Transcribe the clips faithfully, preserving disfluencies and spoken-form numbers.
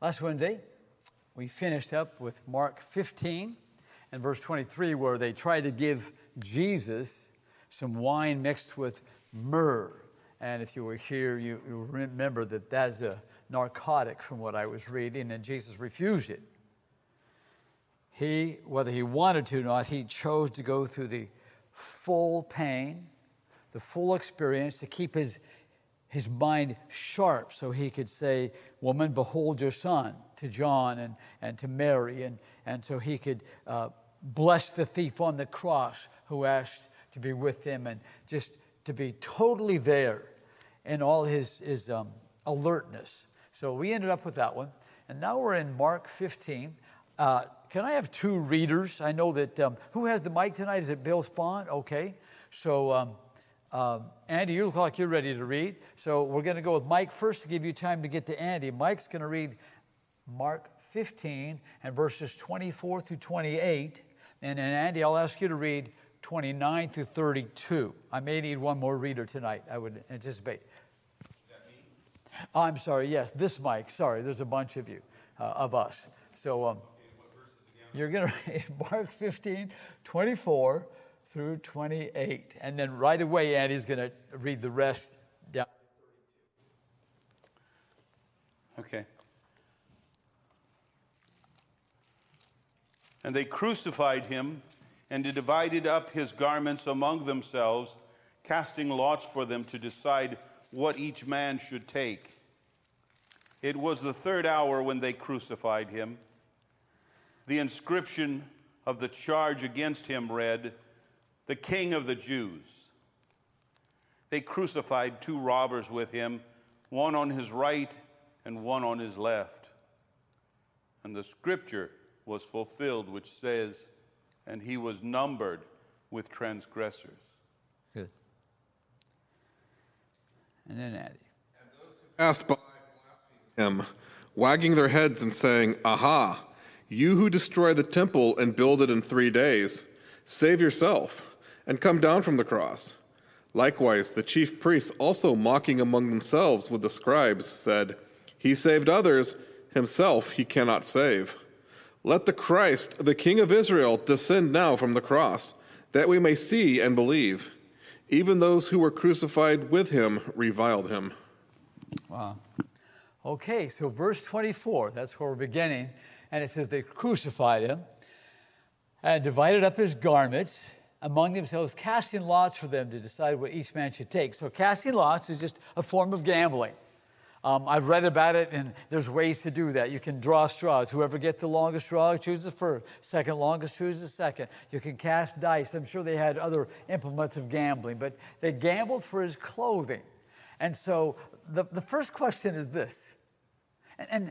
Last Wednesday, we finished up with Mark fifteen and verse twenty-three, where they tried to give Jesus some wine mixed with myrrh. And if you were here, you, you remember that that's a narcotic from what I was reading, and Jesus refused it. He, whether he wanted to or not, he chose to go through the full pain, the full experience, to keep his, his mind sharp so he could say, "Woman, behold your son," to John and, and to Mary, and, and so he could uh, bless the thief on the cross who asked to be with him, and just to be totally there in all his, his um, alertness. So we ended up with that one. And now we're in Mark fifteen. Uh, can I have two readers? I know that, um, who has the mic tonight? Is it Bill Spahn? Okay. So, um, um, Andy, you look like you're ready to read. So we're going to go with Mike first to give you time to get to Andy. Mike's going to read Mark fifteen and verses twenty-four through twenty-eight. And then, Andy, I'll ask you to read twenty-nine through thirty-two. I may need one more reader tonight, I would anticipate. Is that me? I'm sorry, yes, this Mike. Sorry, there's a bunch of you, uh, of us. So um, Okay, what verses again? you're going to read Mark fifteen, twenty-four through twenty-eight. And then right away, Andy's going to read the rest down. Okay. And they crucified him, and they divided up his garments among themselves, casting lots for them to decide what each man should take. It was the third hour when they crucified him. The inscription of the charge against him read, "The King of the Jews." They crucified two robbers with him, one on his right and one on his left. And the scripture was fulfilled, which says, "And he was numbered with transgressors." Good. And then Andy. And those who passed by blasphemed him, wagging their heads and saying, "Aha, you who destroy the temple and build it in three days, save yourself and come down from the cross." Likewise, the chief priests, also mocking among themselves with the scribes, said, "He saved others, himself he cannot save. Let the Christ, the King of Israel, descend now from the cross, that we may see and believe." Even those who were crucified with him reviled him. Wow. Okay, so verse twenty-four, that's where we're beginning. And it says they crucified him and divided up his garments among themselves, casting lots for them to decide what each man should take. So casting lots is just a form of gambling. Um, I've read about it, and there's ways to do that. You can draw straws. Whoever gets the longest straw chooses first. Second longest chooses second. You can cast dice. I'm sure they had other implements of gambling, but they gambled for his clothing. And so the, the first question is this. And, and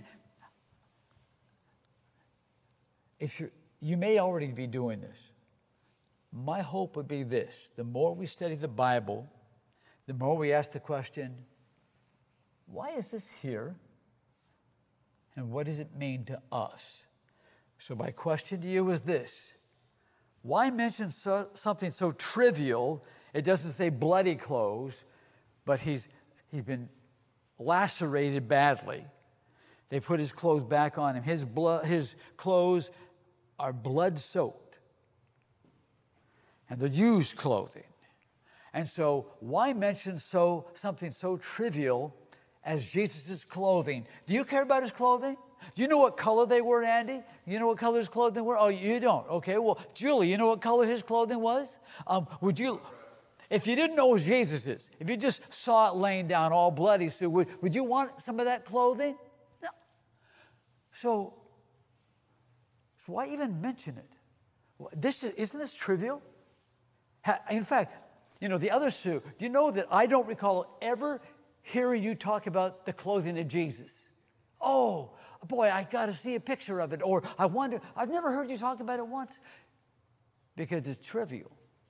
if you you may already be doing this. My hope would be this. The more we study the Bible, the more we ask the question, why is this here? And what does it mean to us? So my question to you is this. Why mention so, something so trivial? It doesn't say bloody clothes, but he's, he's been lacerated badly. They put his clothes back on him. His, blood, his clothes are blood-soaked. And they're used clothing. And so why mention so something so trivial as Jesus' clothing? Do you care about his clothing? Do you know what color they were, Andy? You know what color his clothing were? Oh, you don't. Okay, well, Julie, you know what color his clothing was? Um, would you, if you didn't know who Jesus is, if you just saw it laying down all bloody, so would, would you want some of that clothing? No. So, so why even mention it? This is, isn't this trivial? In fact, you know, the other two, do you know that I don't recall ever hearing you talk about the clothing of Jesus? Oh, boy, I got to see a picture of it. Or I wonder, I've never heard you talk about it once. Because it's trivial.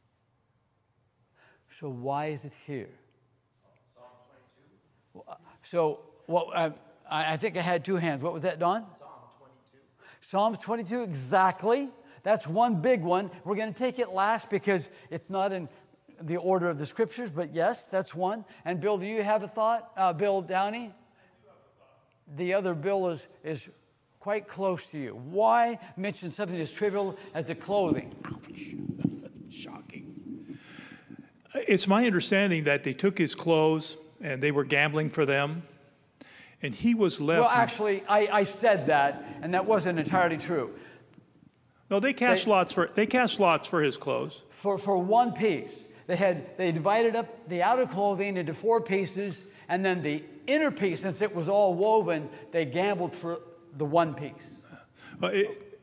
So why is it here? Psalm twenty-two. So, well, I, I think I had two hands. What was that, Don? Psalm twenty-two. Psalms twenty-two, exactly. That's one big one. We're going to take it last because it's not in the order of the scriptures, but yes, that's one. And Bill, do you have a thought? Uh, Bill Downey? the other bill is, is quite close to you. Why mention something as trivial as the clothing? Shocking. It's my understanding that they took his clothes and they were gambling for them, and he was left. Well, actually, I, I said that, and that wasn't entirely true. No, they cast they, lots for they cast lots for his clothes. For for one piece, they had they divided up the outer clothing into four pieces, and then the inner piece, since it was all woven, they gambled for the one piece. Uh, it,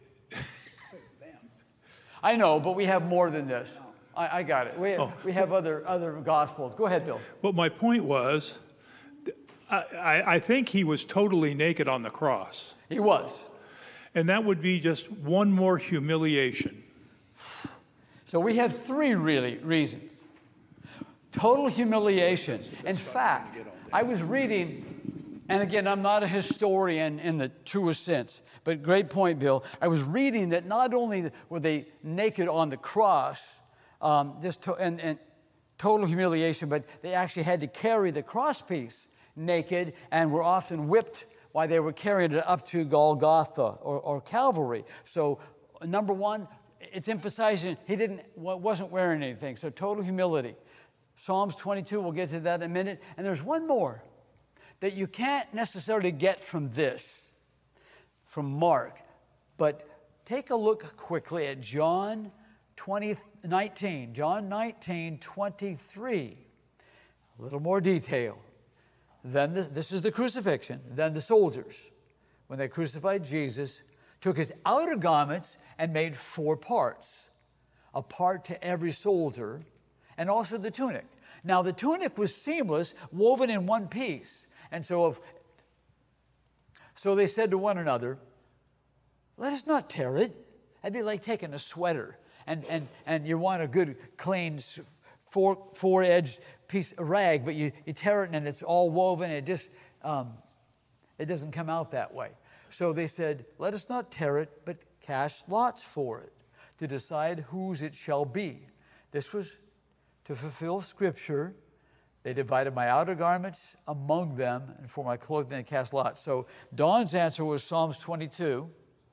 I know, but we have more than this. I, I got it. We, Oh. we have other, other gospels. Go ahead, Bill. But my point was, I, I, I think he was totally naked on the cross, He was. and that would be just one more humiliation. So we have three really reasons. Total humiliation. In fact, I was reading, and again, I'm not a historian in the truest sense, but great point, Bill. I was reading that not only were they naked on the cross, um, just to, and, and total humiliation, but they actually had to carry the cross piece naked and were often whipped while they were carrying it up to Golgotha or, or Calvary. So, number one, it's emphasizing he didn't wasn't wearing anything. So total humility. Psalms twenty-two, we'll get to that in a minute. And there's one more that you can't necessarily get from this, from Mark. But take a look quickly at John twenty, nineteen. John nineteen, twenty-three. A little more detail. Then the, this is the crucifixion. Then the soldiers, when they crucified Jesus, took his outer garments and made four parts, a part to every soldier, and also the tunic. Now the tunic was seamless, woven in one piece. And so if, so they said to one another, let us not tear it. That'd be like taking a sweater and, and, and you want a good, clean, four, four-edged piece of rag, but you, you tear it and it's all woven. It just, um, it doesn't come out that way. So they said, let us not tear it, but cast lots for it to decide whose it shall be. This was to fulfill Scripture. They divided my outer garments among them, and for my clothing they cast lots. So Don's answer was Psalms twenty-two.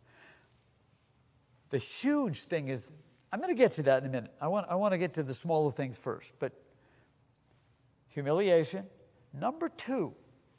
The huge thing is, I'm going to get to that in a minute. I want, I want to get to the smaller things first. But humiliation. Number two,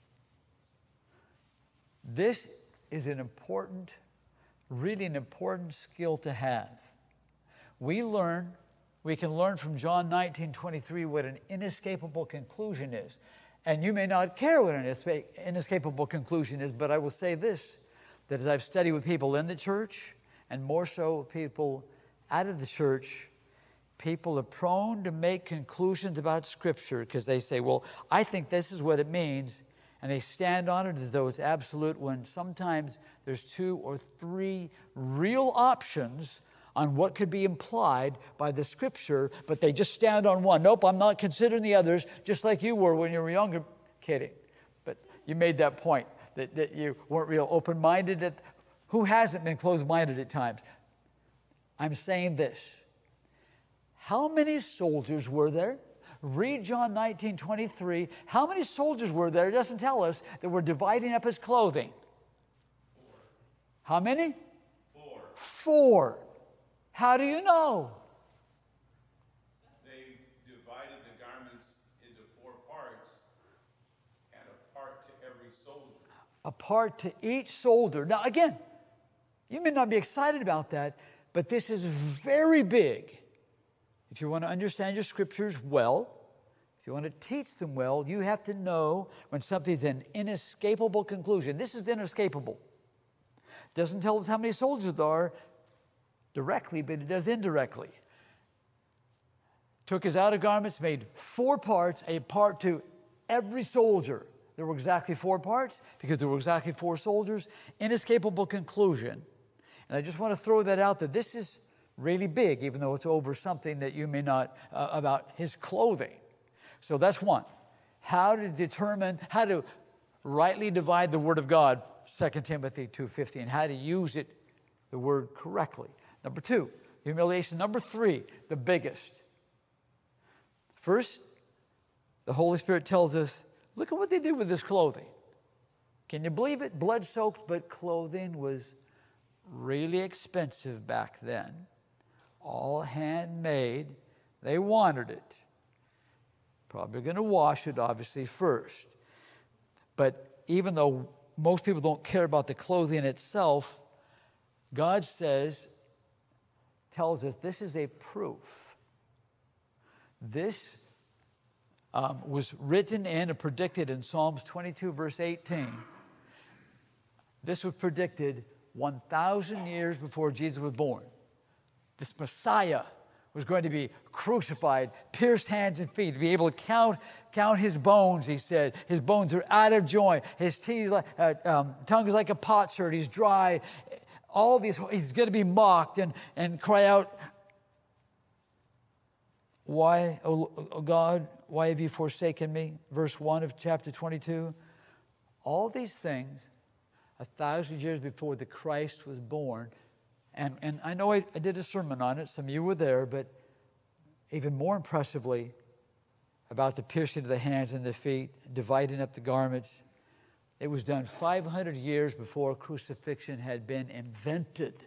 this is an important, really an important skill to have. We learn, we can learn from John nineteen twenty-three what an inescapable conclusion is. And you may not care what an inescapable conclusion is, but I will say this, that as I've studied with people in the church, and more so people out of the church, people are prone to make conclusions about Scripture because they say, well, I think this is what it means, and they stand on it as though it's absolute, when sometimes there's two or three real options on what could be implied by the Scripture, but they just stand on one. Nope, I'm not considering the others, just like you were when you were younger. Kidding. But you made that point, that, that you weren't real open-minded. At, who hasn't been closed-minded at times? I'm saying this. How many soldiers were there? Read John nineteen twenty-three. How many soldiers were there? It doesn't tell us, that were dividing up his clothing. Four. How many? Four. Four. How do you know? They divided the garments into four parts, and a part to every soldier. A part to each soldier. Now again, you may not be excited about that, but this is very big. If you want to understand your Scriptures well, if you want to teach them well, you have to know when something's an inescapable conclusion. This is inescapable. It doesn't tell us how many soldiers there are directly, but it does indirectly. Took his outer garments, made four parts, a part to every soldier. There were exactly four parts because there were exactly four soldiers. Inescapable conclusion. And I just want to throw that out that this is really big, even though it's over something that you may not, uh, about his clothing. So that's one. How to determine, how to rightly divide the Word of God, Second Timothy two fifteen, how to use it, the Word, correctly. Number two, humiliation. Number three, the biggest. First, the Holy Spirit tells us, look at what they did with his clothing. Can you believe it? Blood-soaked, but clothing was really expensive back then. All handmade. They wanted it. Probably going to wash it, obviously, first. But even though most people don't care about the clothing itself, God says, tells us this is a proof. This um, was written in and predicted in Psalms twenty-two, verse eighteen. This was predicted one thousand years before Jesus was born. This Messiah was going to be crucified, pierced hands and feet, to be able to count count his bones, he said. His bones are out of joint. His teeth, uh, um, tongue is like a potsherd. He's dry. All these, he's going to be mocked and, and cry out, why, oh, oh God, why have you forsaken me? Verse one of chapter twenty-two. All these things, a thousand years before the Christ was born. And, and I know I, I did a sermon on it. Some of you were there, but even more impressively, about the piercing of the hands and the feet, dividing up the garments. It was done five hundred years before crucifixion had been invented.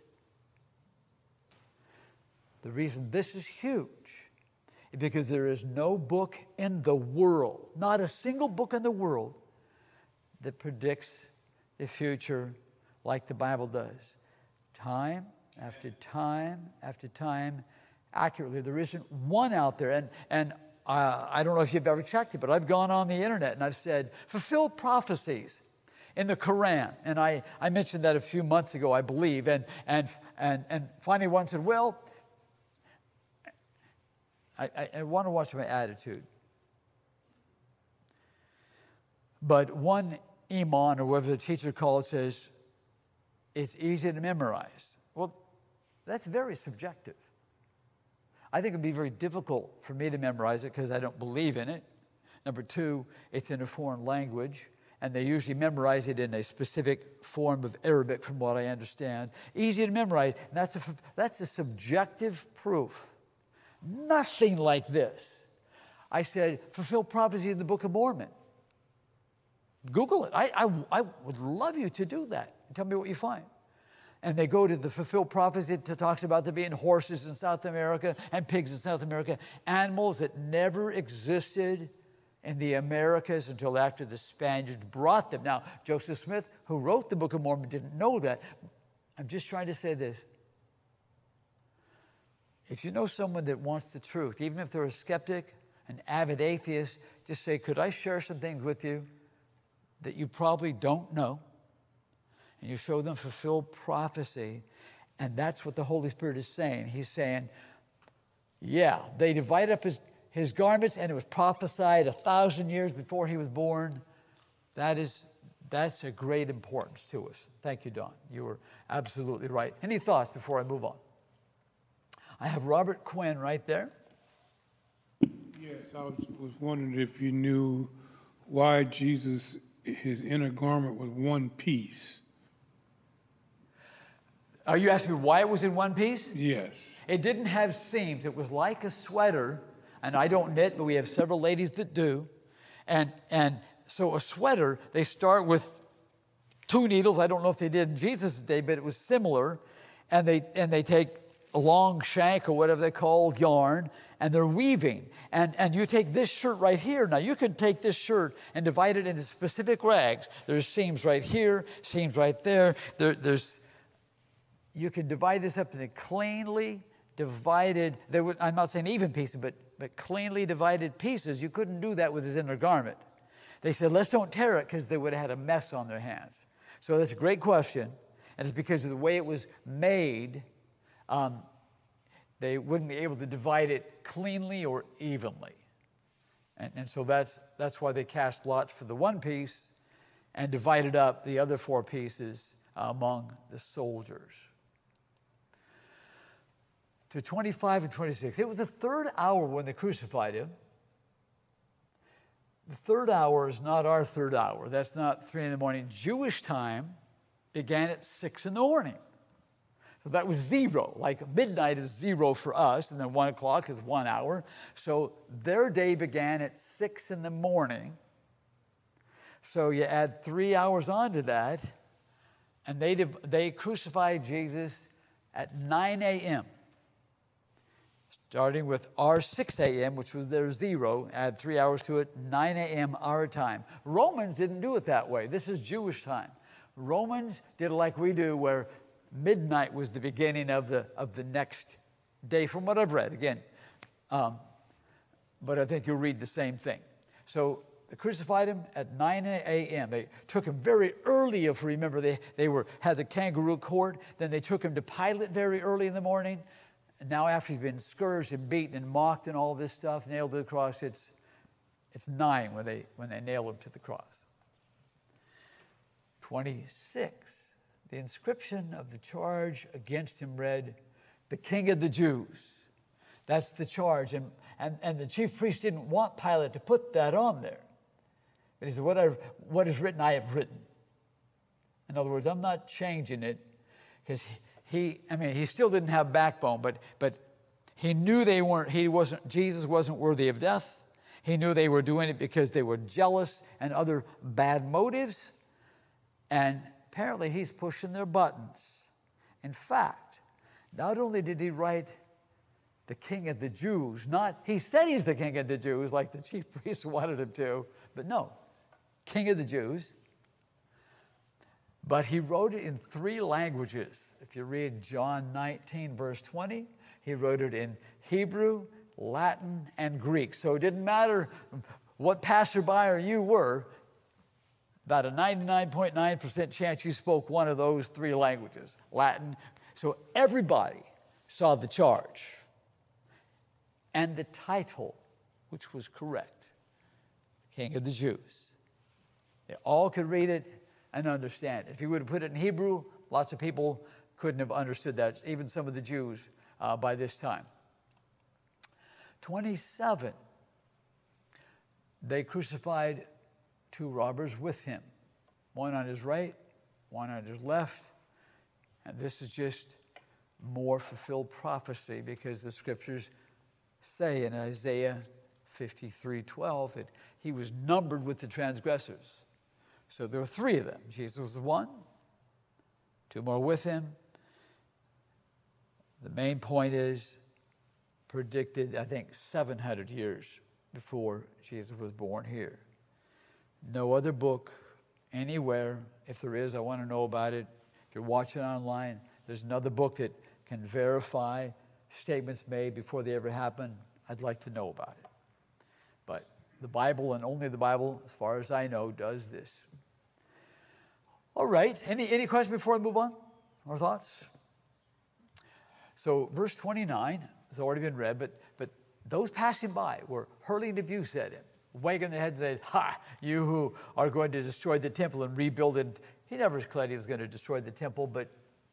The reason this is huge is because there is no book in the world, not a single book in the world, that predicts the future like the Bible does. Time after time after time, accurately. There isn't one out there. And, and uh, I don't know if you've ever checked it, but I've gone on the internet and I've said, fulfilled prophecies in the Quran. And I, I mentioned that a few months ago, I believe. And, and, and, and finally one said, well, I, I, I want to watch my attitude. But one imam, or whatever the teacher called it, says, it's easy to memorize. Well, that's very subjective. I think it'd be very difficult for me to memorize it because I don't believe in it. Number two, it's in a foreign language, and they usually memorize it in a specific form of Arabic, from what I understand. Easy to memorize, and that's a, that's a subjective proof. Nothing like this. I said, fulfill prophecy in the Book of Mormon. Google it. I, I, I would love you to do that. Tell me what you find. And they go to the fulfilled prophecy. It talks about there being horses in South America and pigs in South America, animals that never existed in the Americas until after the Spaniards brought them. Now, Joseph Smith, who wrote the Book of Mormon, didn't know that. I'm just trying to say this. If you know someone that wants the truth, even if they're a skeptic, an avid atheist, just say, could I share some things with you that you probably don't know? And you show them fulfilled prophecy, and that's what the Holy Spirit is saying. He's saying, yeah, they divided up his, his garments, and it was prophesied a thousand years before he was born. That is, that's a great importance to us. Thank you, Don. You were absolutely right. Any thoughts before I move on? I have Robert Quinn right there. Yes, I was, was wondering if you knew why Jesus, his inner garment was one piece. Are you asking me why it was in one piece? Yes. It didn't have seams. It was like a sweater, and I don't knit, but we have several ladies that do. And, and so a sweater, they start with two needles. I don't know if they did in Jesus' day, but it was similar. And they, and they take a long shank or whatever they call yarn, and they're weaving. And, and you take this shirt right here. Now, you could take this shirt and divide it into specific rags. There's seams right here, seams right there. there there's You could divide this up into cleanly divided, they would, I'm not saying even pieces, but, but cleanly divided pieces. You couldn't do that with his inner garment. They said, let's don't tear it, because they would have had a mess on their hands. So that's a great question, and it's because of the way it was made. Um, they wouldn't be able to divide it cleanly or evenly. And, and so that's, that's why they cast lots for the one piece and divided up the other four pieces uh, among the soldiers. To twenty-five and twenty-six. It was the third hour when they crucified him. The third hour is not our third hour. That's not three in the morning. Jewish time began at six in the morning. So that was zero. Like midnight is zero for us, and then one o'clock is one hour. So their day began at six in the morning. So you add three hours onto that, and they, div- they crucified Jesus at nine a.m., starting with our six a.m., which was their zero, add three hours to it, nine a.m. our time. Romans didn't do it that way. This is Jewish time. Romans did it like we do, where midnight was the beginning of the, of the next day, from what I've read. Again, um, but I think you'll read the same thing. So they crucified him at nine a.m. They took him very early, if you remember. They, they were, had the kangaroo court. Then they took him to Pilate very early in the morning. And now after he's been scourged and beaten and mocked and all this stuff, nailed to the cross, it's, it's nine when they, when they nail him to the cross. twenty-six, the inscription of the charge against him read, "The King of the Jews." That's the charge. And, and, and the chief priest didn't want Pilate to put that on there. But he said, what, I've, what is written, I have written. In other words, I'm not changing it, because he, he, I mean, he still didn't have backbone, but, but he knew they weren't, he wasn't, Jesus wasn't worthy of death. He knew they were doing it because they were jealous and other bad motives. And apparently he's pushing their buttons. In fact, not only did he write the King of the Jews, not, he said he's the King of the Jews like the chief priest wanted him to, but no, King of the Jews. But he wrote it in three languages. If you read John nineteen, verse twenty, he wrote it in Hebrew, Latin, and Greek. So it didn't matter what passerby or you were, about a ninety-nine point nine percent chance you spoke one of those three languages, Latin. So everybody saw the charge and the title, which was correct, King of the Jews. They all could read it and understand it. If he would have put it in Hebrew, lots of people couldn't have understood that, even some of the Jews uh, by this time. twenty-seven, they crucified two robbers with him, one on his right, one on his left. And this is just more fulfilled prophecy, because the scriptures say in Isaiah fifty-three twelve that he was numbered with the transgressors. So there were three of them. Jesus was one, two more with him. The main point is predicted, I think, seven hundred years before Jesus was born here. No other book anywhere. If there is, I want to know about it. If you're watching online, there's another book that can verify statements made before they ever happen. I'd like to know about it. But the Bible, and only the Bible, as far as I know, does this. All right. Any, any questions before I move on? More thoughts? So verse twenty-nine has already been read, but, but those passing by were hurling abuse at him, wagging their heads and saying, "Ha, you who are going to destroy the temple and rebuild it." He never claimed he was going to destroy the temple, but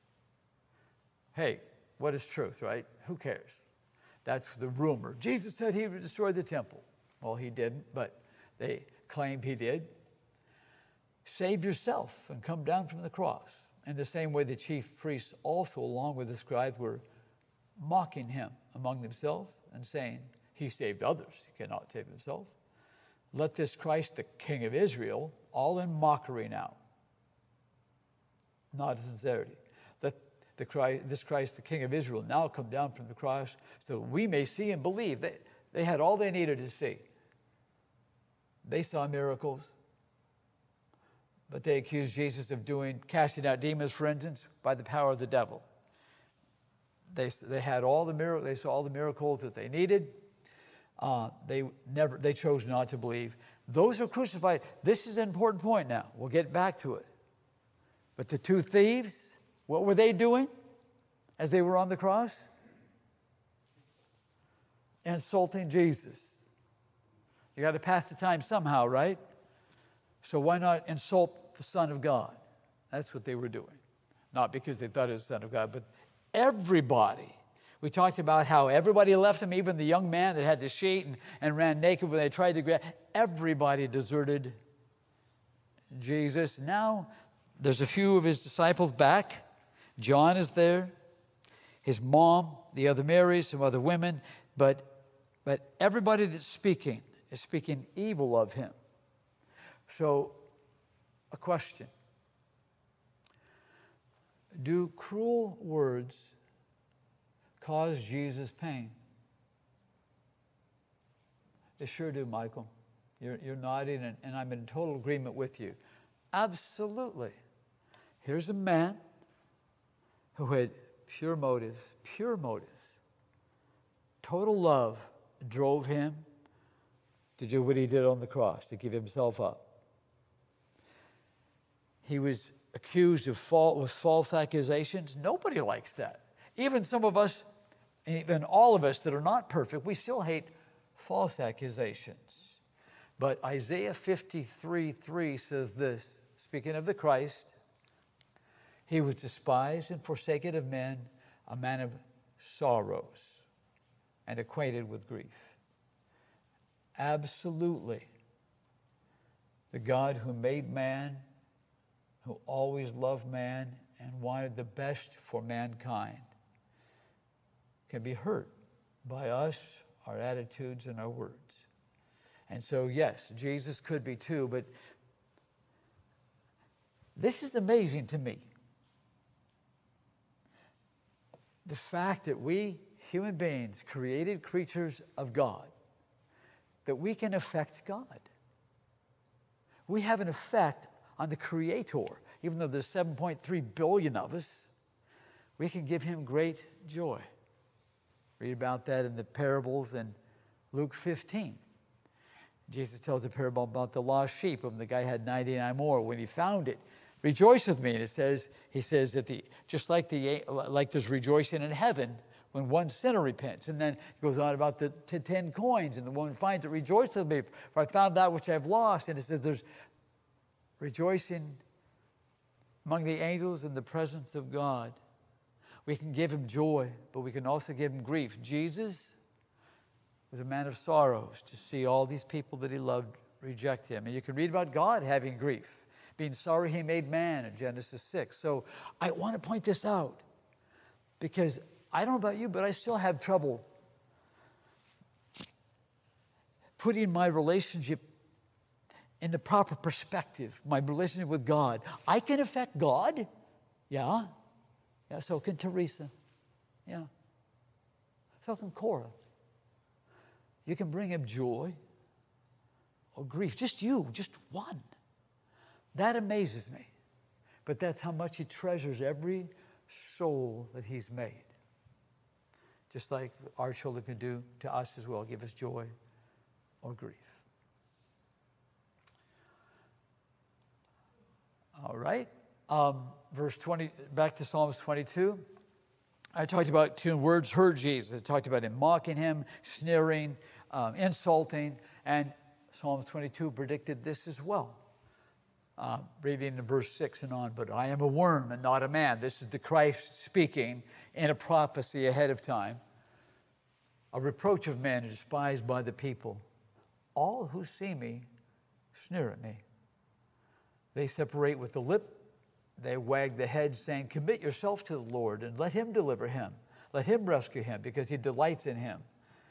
hey, what is truth, right? Who cares? That's the rumor. Jesus said he would destroy the temple. Well, he didn't, but they claimed he did. Save yourself and come down from the cross. In the same way, the chief priests also, along with the scribes, were mocking him among themselves and saying, he saved others, he cannot save himself. Let this Christ, the King of Israel, all in mockery now, not in sincerity. Let the Christ, this Christ, the King of Israel, now come down from the cross so we may see and believe. They, they had all they needed to see. They saw miracles, but they accused Jesus of doing, casting out demons, for instance, by the power of the devil. They, they had all the miracles, they saw all the miracles that they needed. Uh, they never, they chose not to believe. Those who are crucified, this is an important point now. We'll get back to it. But the two thieves, what were they doing as they were on the cross? Insulting Jesus. You got to pass the time somehow, right? So why not insult the Son of God? That's what they were doing. Not because they thought he was the Son of God, but everybody. We talked about how everybody left him, even the young man that had the sheet and, and ran naked when they tried to grab. Everybody deserted Jesus. Now there's a few of his disciples back. John is there. His mom, the other Mary, some other women. But, but everybody that's speaking is speaking evil of him. So a question. Do cruel words cause Jesus pain? They sure do, Michael. You're, you're nodding, and, and I'm in total agreement with you. Absolutely. Here's a man who had pure motives, pure motives. Total love drove him to do what he did on the cross, to give himself up. He was accused of false, with false accusations. Nobody likes that. Even some of us, even all of us that are not perfect, we still hate false accusations. But Isaiah fifty-three three says this, speaking of the Christ, he was despised and forsaken of men, a man of sorrows and acquainted with grief. Absolutely. The God who made man, who always loved man and wanted the best for mankind, can be hurt by us, our attitudes, and our words. And so, yes, Jesus could be too, but this is amazing to me. The fact that we, human beings, created creatures of God, that we can affect God. We have an effect on the Creator. Even though there's seven point three billion of us, we can give him great joy. Read about that in the parables in Luke fifteen. Jesus tells a parable about the lost sheep, and the guy had ninety-nine more. When he found it, rejoice with me. And it says, he says that the just like the like there's rejoicing in heaven when one sinner repents. And then he goes on about the t- ten coins, and the woman finds it, rejoice with me, for I found that which I've lost. And it says there's rejoicing among the angels in the presence of God. We can give him joy, but we can also give him grief. Jesus was a man of sorrows to see all these people that he loved reject him. And you can read about God having grief, being sorry he made man in Genesis six. So I want to point this out because I don't know about you, but I still have trouble putting my relationship in the proper perspective, my relationship with God. I can affect God. Yeah. Yeah, so can Teresa. Yeah. So can Cora. You can bring him joy or grief. Just you, just one. That amazes me. But that's how much he treasures every soul that he's made. Just like our children can do to us as well, give us joy or grief. All right. Um, verse twenty, back to Psalms twenty-two. I talked about two words hurt Jesus. I talked about him mocking him, sneering, um, insulting, and Psalms twenty-two predicted this as well. Uh, reading in verse six and on, but I am a worm and not a man. This is the Christ speaking in a prophecy ahead of time. A reproach of men and despised by the people. All who see me sneer at me. They separate with the lip. They wag the head, saying, commit yourself to the Lord and let him deliver him. Let him rescue him because he delights in him.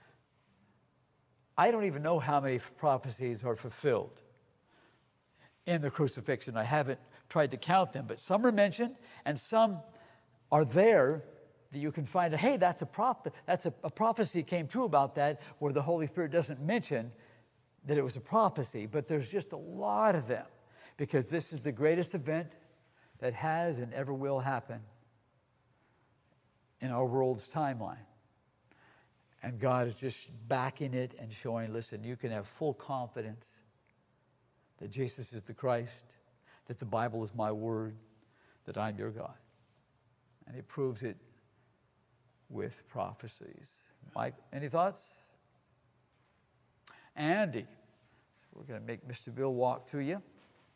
I don't even know how many prophecies are fulfilled in the crucifixion. I haven't tried to count them, but some are mentioned and some are there that you can find, hey, that's a prop- that's a, a prophecy came true about that, where the Holy Spirit doesn't mention that it was a prophecy, but there's just a lot of them because this is the greatest event that has and ever will happen in our world's timeline. And God is just backing it and showing, listen, you can have full confidence that Jesus is the Christ, that the Bible is my word, that I'm your God. And he proves it with prophecies. Mike, any thoughts? Andy, we're going to make Mister Bill walk to you.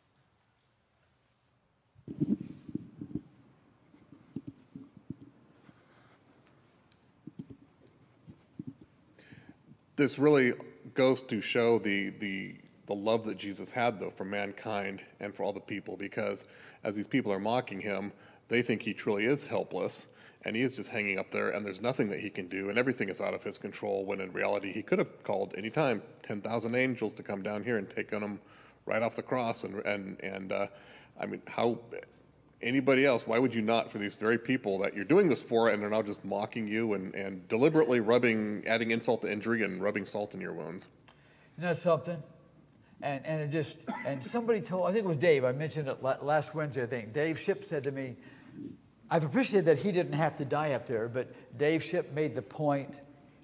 This really goes to show the, the, the love that Jesus had, though, for mankind and for all the people, because as these people are mocking him, they think he truly is helpless, and he is just hanging up there, and there's nothing that he can do, and everything is out of his control, when in reality he could have called any time ten thousand angels to come down here and take on him right off the cross. And, and, and uh, I mean, how, anybody else, why would you not for these very people that you're doing this for, and they're now just mocking you and, and deliberately rubbing, adding insult to injury and rubbing salt in your wounds? Isn't that something? And, and it just, and somebody told, I think it was Dave, I mentioned it la- last Wednesday, I think. Dave Shipp said to me, I've appreciated that he didn't have to die up there, but Dave Shipp made the point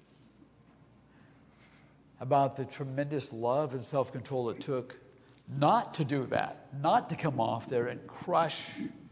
about the tremendous love and self-control it took not to do that, not to come off there and crush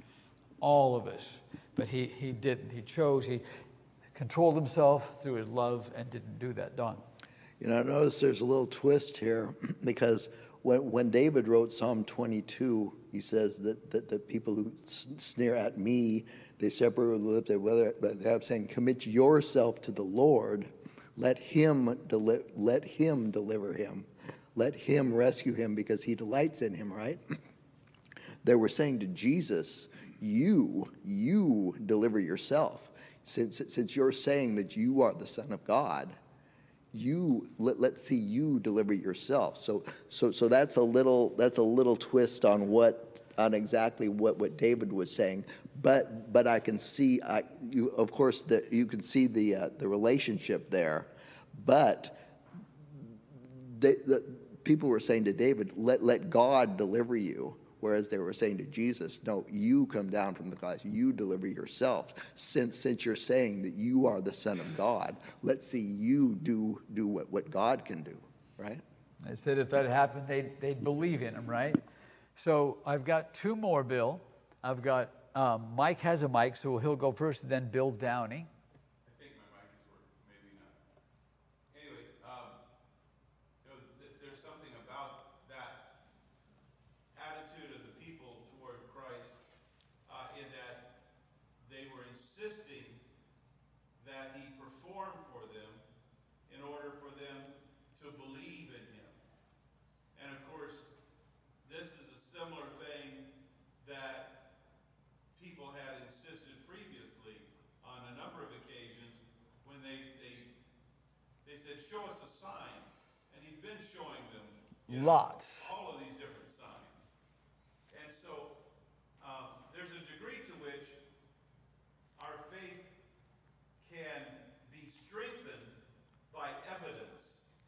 all of us. But he, he didn't. He chose, he controlled himself through his love and didn't do that. Don. You know, notice there's a little twist here because when, when David wrote Psalm twenty-two, he says that, that the people who sneer at me, they separate with the lips, they, whether, but they have saying, commit yourself to the Lord, let him, deli- let him deliver him, let him rescue him because he delights in him, right? They were saying to Jesus, you, you deliver yourself. Since, since you're saying that you are the Son of God, you let, let's see you deliver yourself. So so so that's a little that's a little twist on what on exactly what, what David was saying. But but I can see I you of course the you can see the uh, the relationship there. But they, the people were saying to David, let let God deliver you. Whereas they were saying to Jesus, no, you come down from the cross, you deliver yourself. Since since you're saying that you are the Son of God, let's see you do do what, what God can do, right? They said if that happened, they'd, they'd believe in him, right? So I've got two more, Bill. I've got, um, Mike has a mic, so he'll go first, and then Bill Downey. I think my mic is working, maybe not. Anyway, um, you know, th- there's something about that attitude of the people toward Christ uh, in that they were insisting that he perform for them in order for them to believe in him. And of course, this is a similar thing that people had insisted previously on a number of occasions when they they, they said, show us a sign. And he'd been showing them you know, Lots. all of these different signs. And so um, there's a degree to which our faith can be strengthened by evidence.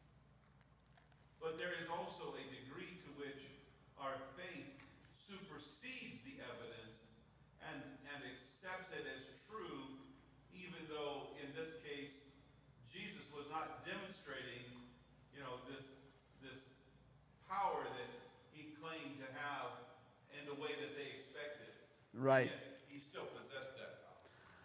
But there is also a degree to which our faith supersedes the evidence and, and accepts it as true, even though in this case Jesus was not demonstrating, you know, this this power that he claimed to have in the way that they expected. Right. Yet he still possessed that power.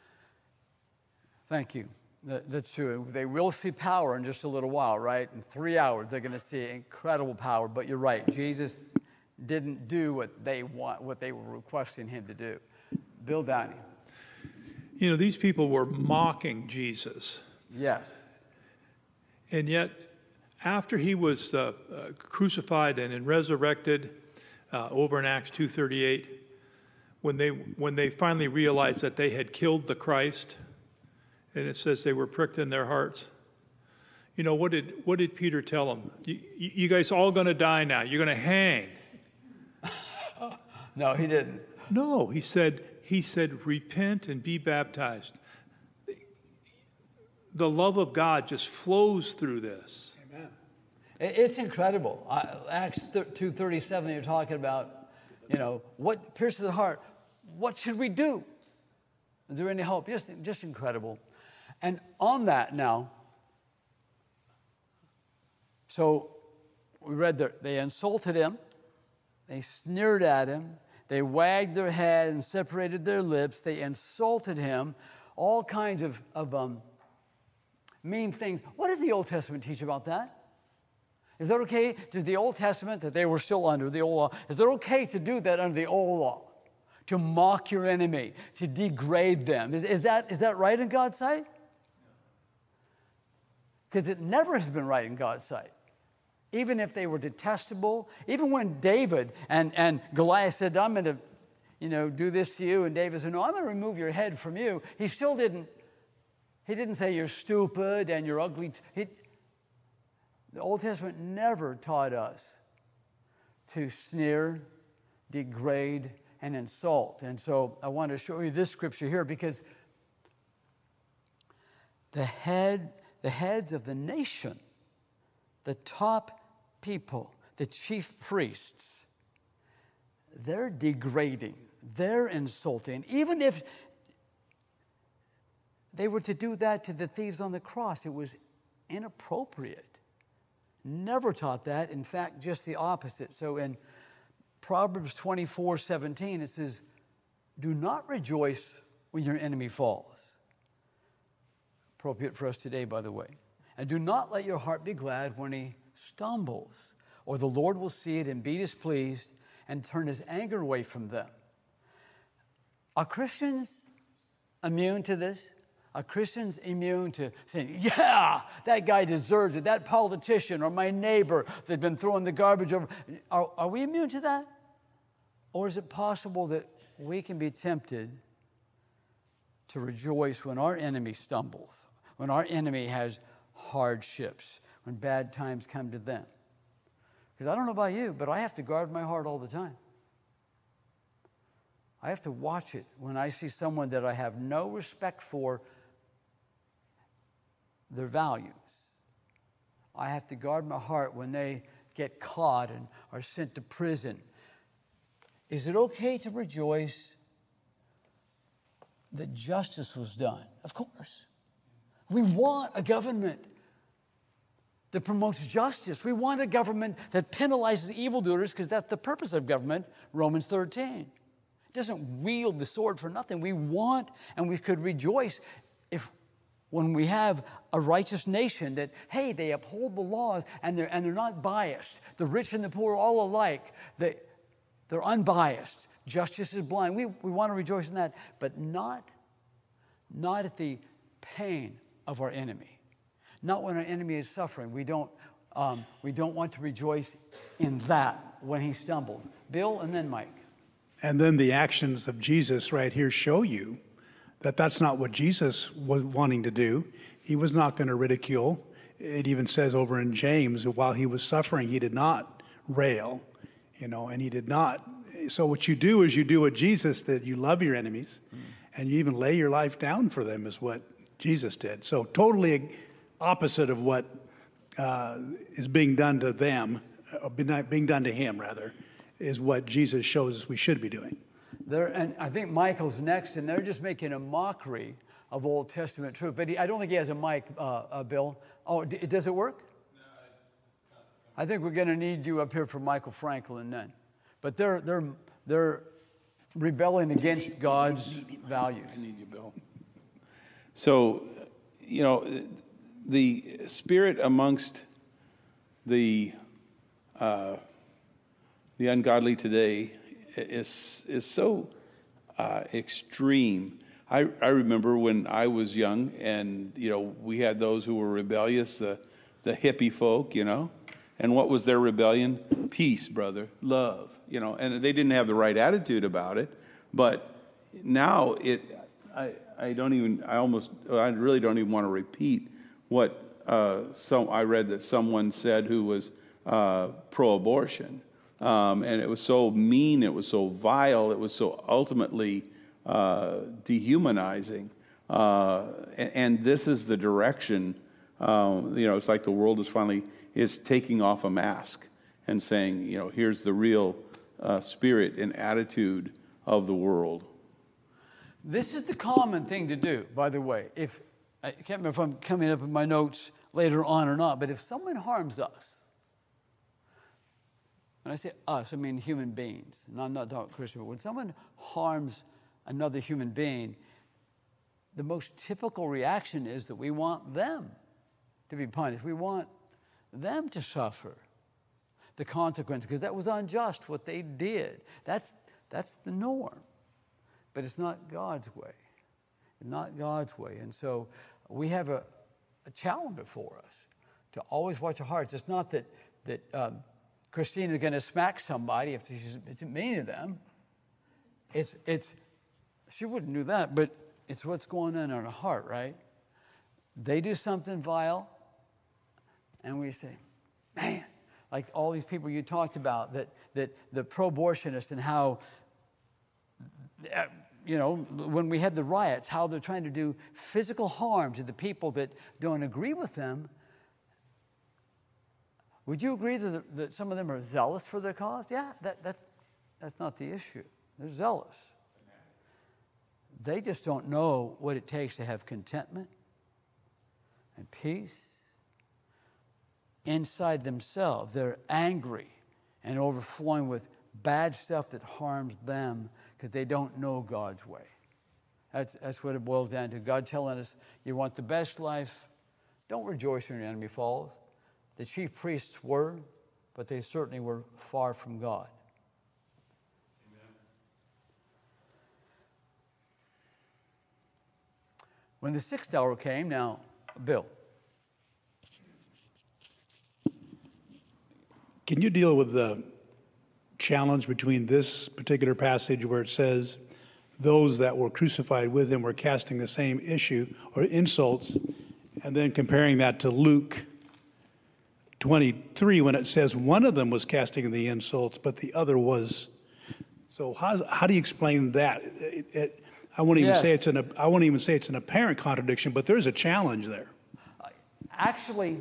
Thank you. That, that's true. They will see power in just a little while, right? In three hours, they're going to see incredible power. But you're right. Jesus didn't do what they want, what they were requesting him to do. Bill Downey. You know, these people were mocking Jesus. Yes. And yet, after he was uh, uh, crucified and then resurrected uh, over in Acts two thirty-eight, when they, when they finally realized that they had killed the Christ, and it says they were pricked in their hearts. You know, what did what did Peter tell them? You, you guys all going to die now. You're going to hang. No, he didn't. No, he said, he said, repent and be baptized. The love of God just flows through this. It- It's incredible. Uh, Acts two thirty-seven, you're talking about, you know, what pierces the heart? What should we do? Is there any hope? Just, just incredible. And on that now, so we read that they insulted him, they sneered at him, they wagged their head and separated their lips, they insulted him, all kinds of, of um, mean things. What does the Old Testament teach about that? Is that okay? Does the Old Testament, that they were still under the old law, is it okay to do that under the old law? To mock your enemy, to degrade them. Is, is, that, is that right in God's sight? Because it never has been right in God's sight. Even if they were detestable, even when David and, and Goliath said, I'm going to, you know, do this to you, and David said, no, I'm going to remove your head from you. He still didn't, he didn't say you're stupid and you're ugly. He, the Old Testament never taught us to sneer, degrade, and insult. And so I want to show you this scripture here because the head, the heads of the nation, the top people, the chief priests, they're degrading, they're insulting. Even if they were to do that to the thieves on the cross, it was inappropriate. Never taught that. In fact, just the opposite. So in Proverbs twenty-four seventeen, it says, do not rejoice when your enemy falls. Appropriate for us today, by the way. And do not let your heart be glad when he stumbles, or the Lord will see it and be displeased and turn his anger away from them. Are Christians immune to this? Are Christians immune to saying, yeah, that guy deserves it, that politician or my neighbor that's been throwing the garbage over? Are, are we immune to that? Or is it possible that we can be tempted to rejoice when our enemy stumbles, when our enemy has hardships, when bad times come to them? Because I don't know about you, but I have to guard my heart all the time. I have to watch it when I see someone that I have no respect for their values. I have to guard my heart when they get caught and are sent to prison. Is it okay to rejoice that justice was done? Of course. We want a government that promotes justice. We want a government that penalizes evildoers because that's the purpose of government, Romans thirteen. It doesn't wield the sword for nothing. We want and we could rejoice if when we have a righteous nation that, hey, they uphold the laws and they're, and they're not biased. The rich and the poor are all alike. They, they're unbiased. Justice is blind. We, we want to rejoice in that, but not, not at the pain of our enemy. Not when our enemy is suffering. We don't, um, we don't want to rejoice in that when he stumbles. Bill and then Mike. And then the actions of Jesus right here show you that that's not what Jesus was wanting to do. He was not going to ridicule. It even says over in James, while he was suffering, he did not rail, you know, and he did not. So what you do is you do what Jesus did. You love your enemies, mm. and you even lay your life down for them is what Jesus did. So totally opposite of what uh, is being done to them, or being done to him, rather, is what Jesus shows us we should be doing. They're, and I think Michael's next, and they're just making a mockery of Old Testament truth. But he, I don't think he has a mic, uh, uh, Bill. Oh, d- does it work? No, it's not. I think we're going to need you up here for Michael Franklin then. But they're they're they're rebelling against God's values. I need you, Bill. So, you know, the spirit amongst the uh, the ungodly today is is so uh, extreme. I, I remember when I was young, and you know, we had those who were rebellious, the the hippie folk, you know, and what was their rebellion? Peace, brother, love, you know, and they didn't have the right attitude about it. But now it, I I don't even I almost I really don't even want to repeat what uh, some I read that someone said who was uh, pro-abortion. Um, and it was so mean, it was so vile, it was so ultimately uh, dehumanizing. Uh, and, and this is the direction, um, you know, it's like the world is finally, is taking off a mask and saying, you know, here's the real uh, spirit and attitude of the world. This is the common thing to do, by the way. If I can't remember if I'm coming up in my notes later on or not, but if someone harms us, when I say us, I mean human beings. And I'm not talking Christian, but when someone harms another human being, the most typical reaction is that we want them to be punished. We want them to suffer the consequence, because that was unjust what they did. That's, that's the norm. But it's not God's way. It's not God's way. And so we have a, a challenge before us to always watch our hearts. It's not that, that um, Christina's going to smack somebody if she's mean to them. It's, it's, she wouldn't do that, but it's what's going on in her heart, right? They do something vile, and we say, man, like all these people you talked about, that, that the pro-abortionists and how, uh, you know, when we had the riots, how they're trying to do physical harm to the people that don't agree with them. Would you agree that, that some of them are zealous for their cause? Yeah, that, that's, that's not the issue. They're zealous. They just don't know what it takes to have contentment and peace inside themselves. They're angry and overflowing with bad stuff that harms them because they don't know God's way. That's, that's what it boils down to. God telling us, you want the best life, don't rejoice when your enemy falls. The chief priests were, but they certainly were far from God. Amen. When the sixth hour came, now, Bill. Can you deal with the challenge between this particular passage where it says those that were crucified with him were casting the same issue or insults, and then comparing that to Luke twenty-three when it says one of them was casting the insults, but the other was. So how, how do you explain that? It, it, I won't even yes. say it's an I won't even say it's an apparent contradiction, but there's a challenge there. Actually,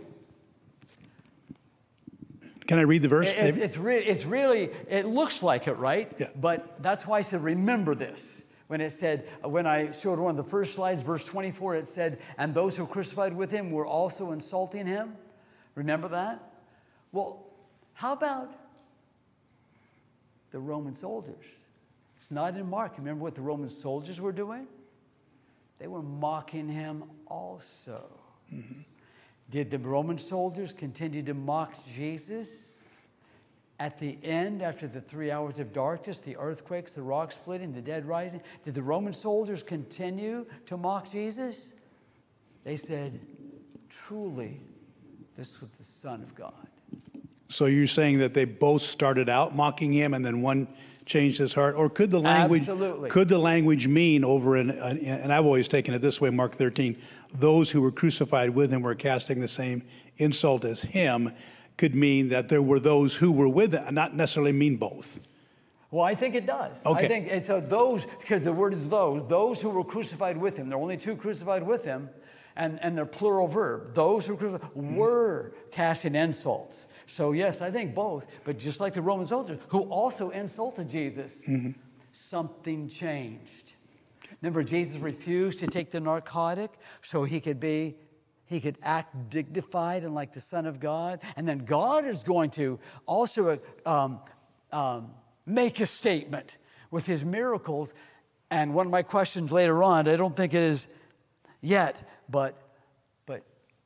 can I read the verse? It's, it's, re- it's really, it looks like it, right? Yeah. But that's why I said, remember this. When it said, when I showed one of the first slides, verse twenty-four, it said, and those who crucified with him were also insulting him. Remember that? Well, how about the Roman soldiers? It's not in Mark. Remember what the Roman soldiers were doing? They were mocking him also. Mm-hmm. Did the Roman soldiers continue to mock Jesus? At the end, after the three hours of darkness, the earthquakes, the rock splitting, the dead rising, did the Roman soldiers continue to mock Jesus? They said, truly, this was the Son of God. So you're saying that they both started out mocking him and then one changed his heart? Or could the language Absolutely. could the language mean over in, and I've always taken it this way, Mark thirteen, those who were crucified with him were casting the same insult as him, could mean that there were those who were with him, not necessarily mean both. Well, I think it does. Okay. I think, and so those, because the word is those, those who were crucified with him, there were only two crucified with him, and, and they're plural verb. Those who were crucified were casting insults. So yes, I think both, but just like the Roman soldiers, who also insulted Jesus, mm-hmm. something changed. Remember, Jesus refused to take the narcotic so he could be, he could act dignified and like the Son of God. And then God is going to also um, um, make a statement with his miracles. And one of my questions later on, I don't think it is yet, but but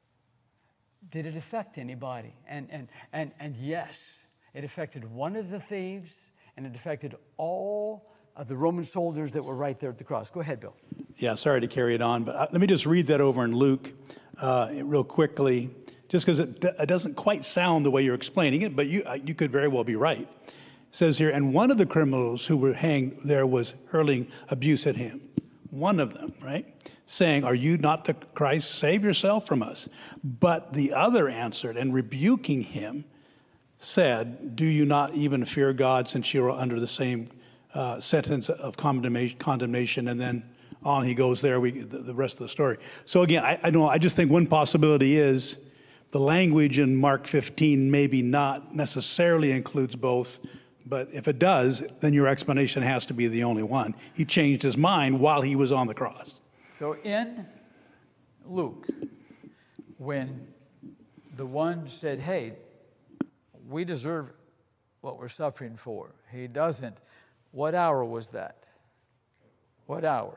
did it affect anybody? And and and and yes, it affected one of the thieves, and it affected all of the Roman soldiers that were right there at the cross. Go ahead, Bill. Yeah, sorry to carry it on, but uh, let me just read that over in Luke uh, real quickly, just because it, it doesn't quite sound the way you're explaining it, but you uh, you could very well be right. It says here, and one of the criminals who were hanged there was hurling abuse at him. One of them, right? Saying, are you not the Christ? Save yourself from us. But the other answered, and rebuking him, said, do you not even fear God, since you are under the same uh, sentence of condemnation, condemnation? And then on he goes there, we, the, the rest of the story. So again, I, I don't know, I just think one possibility is the language in Mark fifteen maybe not necessarily includes both, but if it does, then your explanation has to be the only one. He changed his mind while he was on the cross. So in Luke, when the one said, hey, we deserve what we're suffering for, he doesn't. What hour was that? What hour?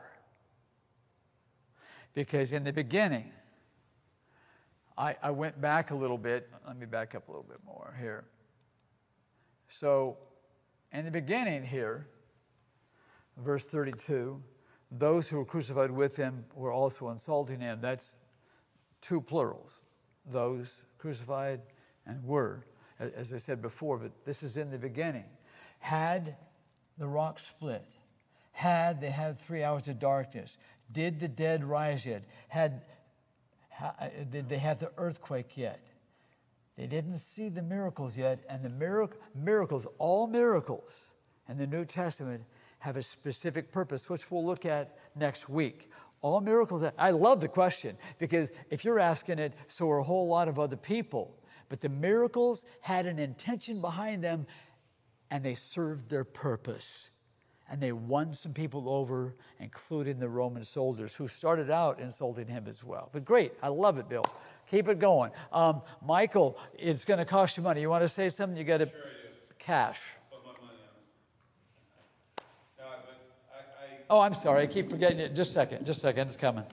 Because in the beginning, I, I went back a little bit. Let me back up a little bit more here. So in the beginning here, verse thirty-two, those who were crucified with him were also insulting him. That's two plurals. Those crucified and were, as I said before, but this is in the beginning. Had the rock split? Had they had three hours of darkness? Did the dead rise yet? Had, ha, did they have the earthquake yet? They didn't see the miracles yet, and the mirac- miracles, all miracles in the New Testament have a specific purpose, which we'll look at next week. All miracles, I love the question, because if you're asking it, so are a whole lot of other people. But the miracles had an intention behind them, and they served their purpose. And they won some people over, including the Roman soldiers, who started out insulting him as well. But great, I love it, Bill. Keep it going. Um, Michael, it's going to cost you money. You want to say something? You got to Sure I do. cash. Put my money on it. No, but I, I Oh, I'm sorry. I keep forgetting it. Just a second. Just a second. It's coming.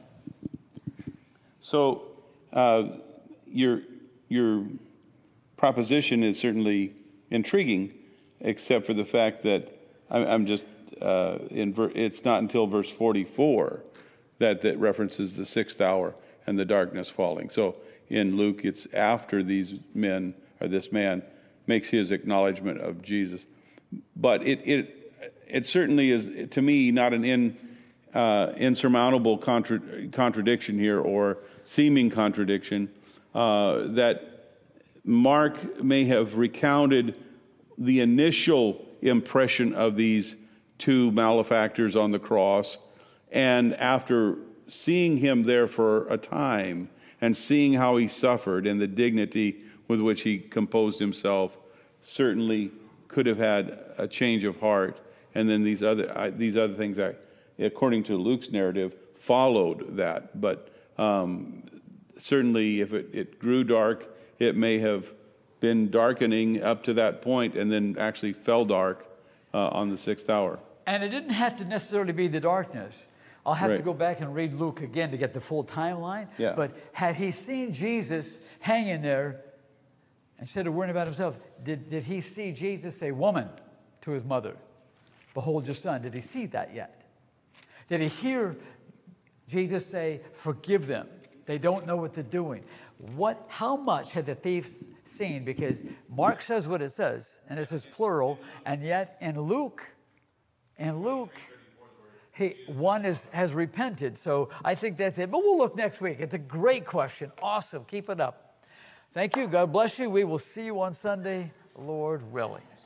So uh, your your proposition is certainly intriguing, except for the fact that I'm, I'm just uh, in. Ver- it's not until verse forty-four that that references the sixth hour and the darkness falling. So in Luke, it's after these men or this man makes his acknowledgement of Jesus. But it it it certainly is, to me, not an in, uh, insurmountable contra- contradiction here or seeming contradiction uh, that Mark may have recounted the initial impression of these two malefactors on the cross, and after seeing him there for a time and seeing how he suffered and the dignity with which he composed himself, certainly could have had a change of heart. And then these other uh, these other things, that, according to Luke's narrative, followed that. But um, certainly, if it, it grew dark, it may have been darkening up to that point, and then actually fell dark uh, on the sixth hour. And it didn't have to necessarily be the darkness. I'll have to Right. go back and read Luke again to get the full timeline. Yeah. But had he seen Jesus hanging there, instead of worrying about himself, did, did he see Jesus say, "Woman," to his mother, "behold your son"? Did he see that yet? Did he hear Jesus say, "Forgive them. They don't know what they're doing"? What, how much had the thieves seen? Because Mark says what it says, and it says plural, and yet in Luke, in Luke, he, one is, has repented. So I think that's it. But we'll look next week. It's a great question. Awesome. Keep it up. Thank you. God bless you. We will see you on Sunday, Lord willing.